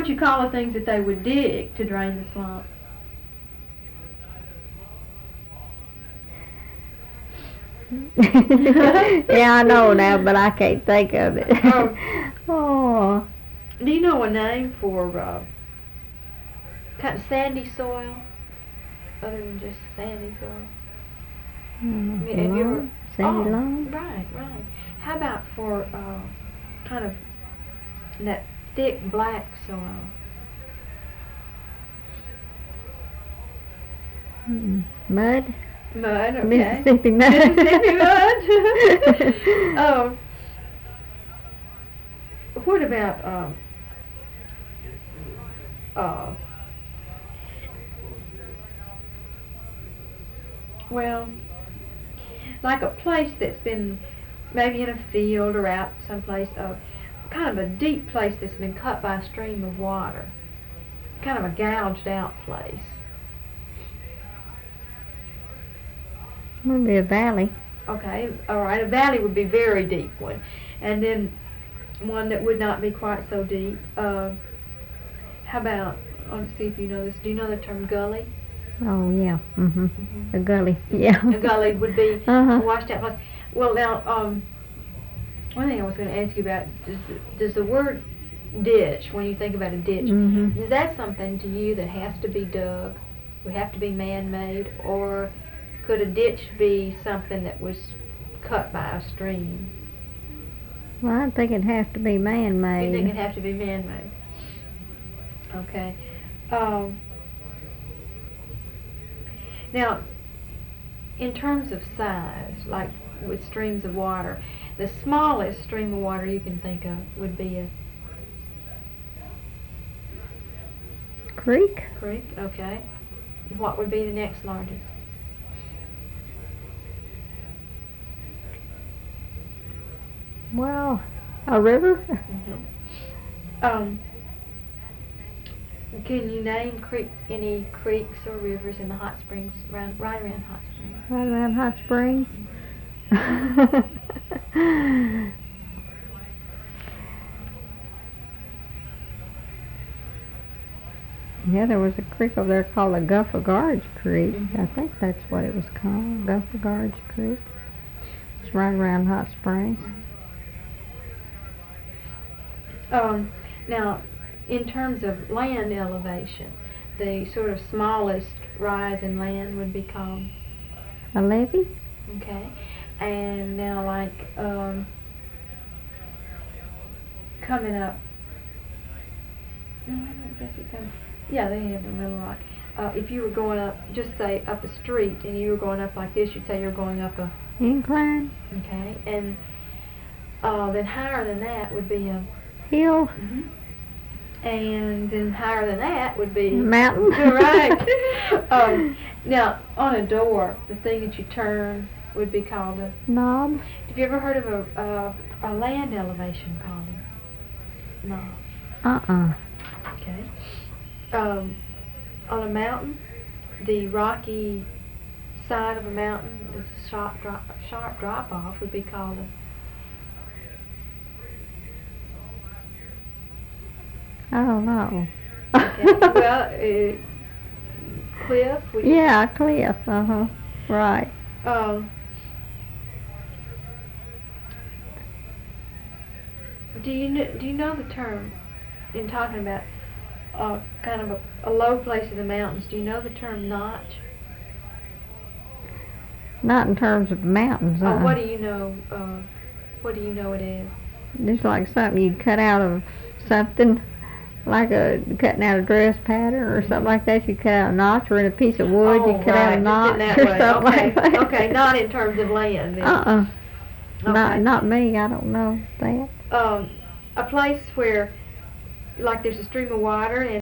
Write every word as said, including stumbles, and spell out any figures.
what you call the things that they would dig to drain the swamp? Yeah, I know now, but I can't think of it. Oh. Oh. Do you know a name for uh, kind of sandy soil, other than just sandy soil? Oh, I mean, have you ever- lawn? Sandy oh, lawn? Right, right. How about for uh, kind of that thick black soil? Mm, mud? Mud, okay. Mississippi mud. Mississippi mud. Oh. What about um, uh, well, like a place that's been maybe in a field or out someplace, uh, kind of a deep place that's been cut by a stream of water, kind of a gouged out place. Maybe a valley. Okay, all right. A valley would be a very deep one, and then one that would not be quite so deep. Uh, how about? Let's see if you know this. Do you know the term gully? Oh yeah. Mhm. Mhm. A gully. Yeah. A gully would be Uh-huh. a washed out place. Well, now, um, one thing I was going to ask you about, does, does the word ditch, when you think about a ditch, Mhm. is that something to you that has to be dug, would have to be man-made, or could a ditch be something that was cut by a stream? Well, I think it'd have to be man-made. You think it'd have to be man-made? Okay. Um, now, in terms of size, like with streams of water, the smallest stream of water you can think of would be a Creek? creek, okay. What would be the next largest? Well, a river? Mm-hmm. Um, can you name creek, any creeks or rivers in the hot springs, around, right around hot springs? Right around Hot Springs? Yeah, there was a creek over there called the Gulf Gorge Creek. Mhm. I think that's what it was called, Gulf Gorge Creek. It's right around Hot Springs. Um, now, in terms of land elevation, the sort of smallest rise in land would be called, A levee? okay, and now like um, coming up, no, I guess it's coming, yeah, they have them real like, uh, if you were going up, just say up a street, and you were going up like this, you'd say you're going up a, Incline? okay, and uh, then higher than that would be a, Hill? mhm. And then higher than that would be Mountain? right. um, now, on a door, the thing that you turn would be called a Knob? Have you ever heard of a uh, a land elevation called a knob? Uh-uh. Okay. Um, on a mountain, the rocky side of a mountain, the sharp drop, sharp drop off would be called a I don't know. okay. Well, uh, cliff. Would you Yeah, cliff, uh-huh. Right. Um, do you kn- do you know the term in talking about uh, kind of a, a low place in the mountains? Do you know the term notch? Not in terms of mountains, Oh, uh-uh. what do you know? Uh, what do you know it is? Just like something you'd cut out of something, like a cutting out a dress pattern or something like that. You cut out a notch, or in a piece of wood oh, you cut right. out a Just notch in that or way. something okay. like that. Okay, not in terms of land. Then. Uh-uh. Okay. Not not me. I don't know that. Um, a place where, like, there's a stream of water and